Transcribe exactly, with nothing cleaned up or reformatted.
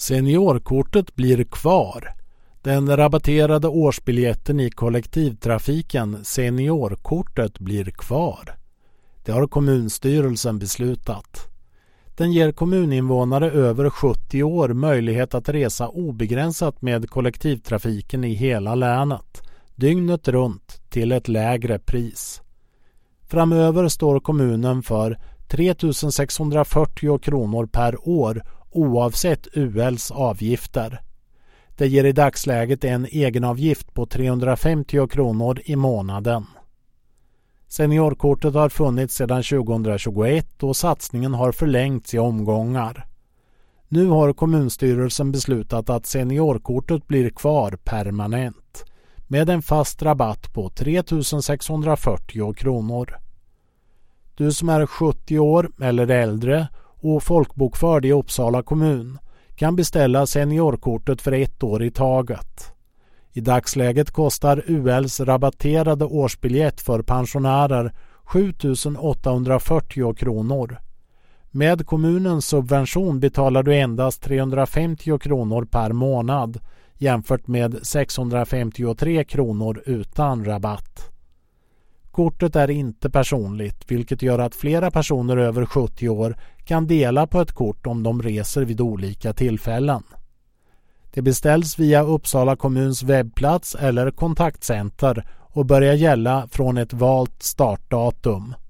Seniorkortet blir kvar. Den rabatterade årsbiljetten i kollektivtrafiken Seniorkortet blir kvar. Det har kommunstyrelsen beslutat. Den ger kommuninvånare över sjuttio år möjlighet att resa obegränsat med kollektivtrafiken i hela länet, dygnet runt till ett lägre pris. Framöver står kommunen för tre tusen sexhundrafyrtio kronor per år oavsett U L:s avgifter. Det ger i dagsläget en egenavgift på trehundrafemtio kronor i månaden. Seniorkortet har funnits sedan tjugohundratjugoett och satsningen har förlängts i omgångar. Nu har kommunstyrelsen beslutat att seniorkortet blir kvar permanent med en fast rabatt på tre tusen sexhundrafyrtio kronor. Du som är sjuttio år eller äldre och folkbokförd i Uppsala kommun kan beställa seniorkortet för ett år i taget. I dagsläget kostar U L:s rabatterade årsbiljett för pensionärer sju tusen åttahundrafyrtio kronor. Med kommunens subvention betalar du endast trehundrafemtio kronor per månad jämfört med sexhundrafemtiotre kronor utan rabatt. Kortet är inte personligt, vilket gör att flera personer över sjuttio år kan dela på ett kort om de reser vid olika tillfällen. Det beställs via Uppsala kommuns webbplats eller kontaktcenter och börjar gälla från ett valt startdatum.